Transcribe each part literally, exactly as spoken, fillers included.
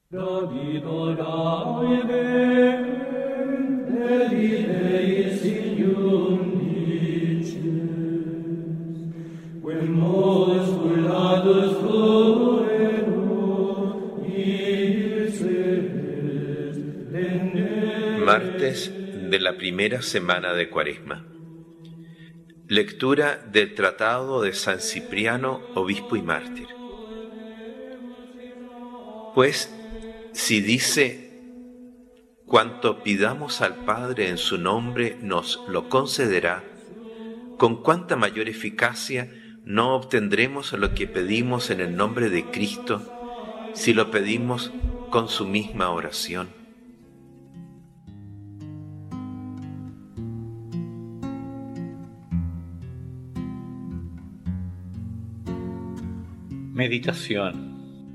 Martes de la primera semana de Cuaresma. Lectura del Tratado de San Cipriano, obispo y mártir. Pues, si dice, cuanto pidamos al Padre en su nombre nos lo concederá, con cuánta mayor eficacia no obtendremos lo que pedimos en el nombre de Cristo, si lo pedimos con su misma oración. Meditación.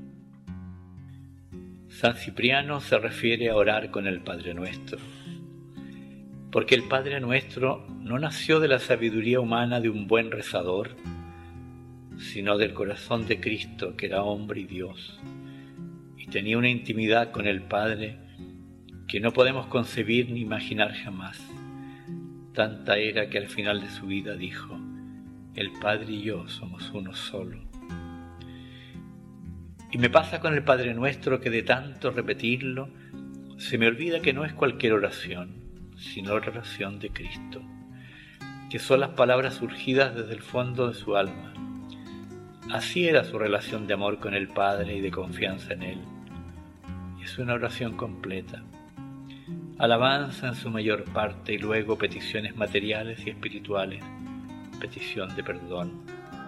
San Cipriano se refiere a orar con el Padre Nuestro, porque el Padre Nuestro no nació de la sabiduría humana de un buen rezador, sino del corazón de Cristo, que era hombre y Dios, y tenía una intimidad con el Padre que no podemos concebir ni imaginar jamás. Tanta era que al final de su vida dijo: el Padre y yo somos uno solo. Y me pasa con el Padre Nuestro que de tanto repetirlo, se me olvida que no es cualquier oración, sino la oración de Cristo, que son las palabras surgidas desde el fondo de su alma. Así era su relación de amor con el Padre y de confianza en Él. Y es una oración completa. Alabanza en su mayor parte y luego peticiones materiales y espirituales, petición de perdón.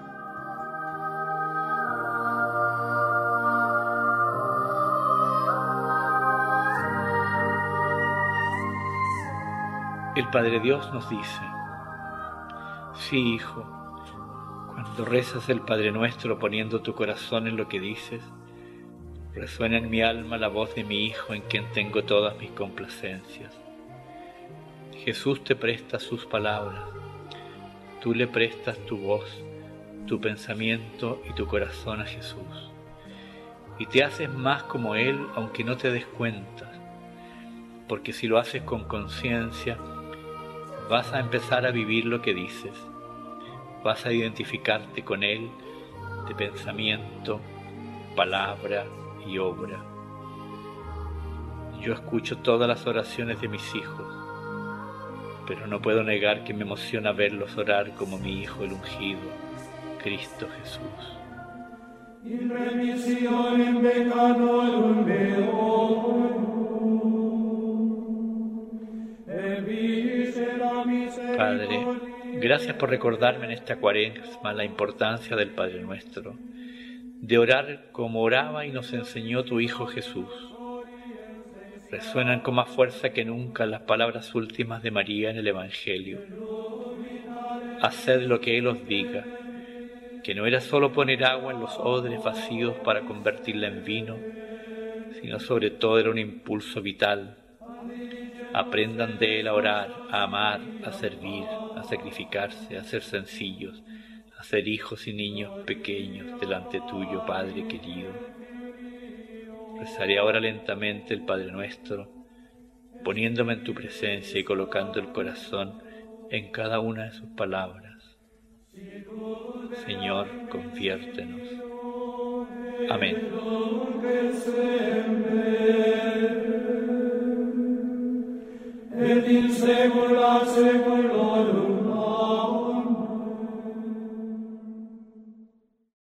El Padre Dios nos dice: sí, hijo, cuando rezas el Padre Nuestro poniendo tu corazón en lo que dices, resuena en mi alma la voz de mi Hijo en quien tengo todas mis complacencias. Jesús te presta sus palabras, tú le prestas tu voz, tu pensamiento y tu corazón a Jesús, y te haces más como Él aunque no te des cuenta, porque si lo haces con conciencia, vas a empezar a vivir lo que dices, vas a identificarte con Él de pensamiento, palabra y obra. Yo escucho todas las oraciones de mis hijos, pero no puedo negar que me emociona verlos orar como mi Hijo el ungido, Cristo Jesús. Padre, gracias por recordarme en esta Cuaresma la importancia del Padre Nuestro, de orar como oraba y nos enseñó tu Hijo Jesús. Resuenan con más fuerza que nunca las palabras últimas de María en el Evangelio. Haced lo que Él os diga, que no era solo poner agua en los odres vacíos para convertirla en vino, sino sobre todo era un impulso vital. Aprendan de Él a orar, a amar, a servir, a sacrificarse, a ser sencillos, a ser hijos y niños pequeños delante tuyo, Padre querido. Rezaré ahora lentamente el Padre Nuestro, poniéndome en tu presencia y colocando el corazón en cada una de sus palabras. Señor, conviértenos. Amén. Et in saecula saeculorum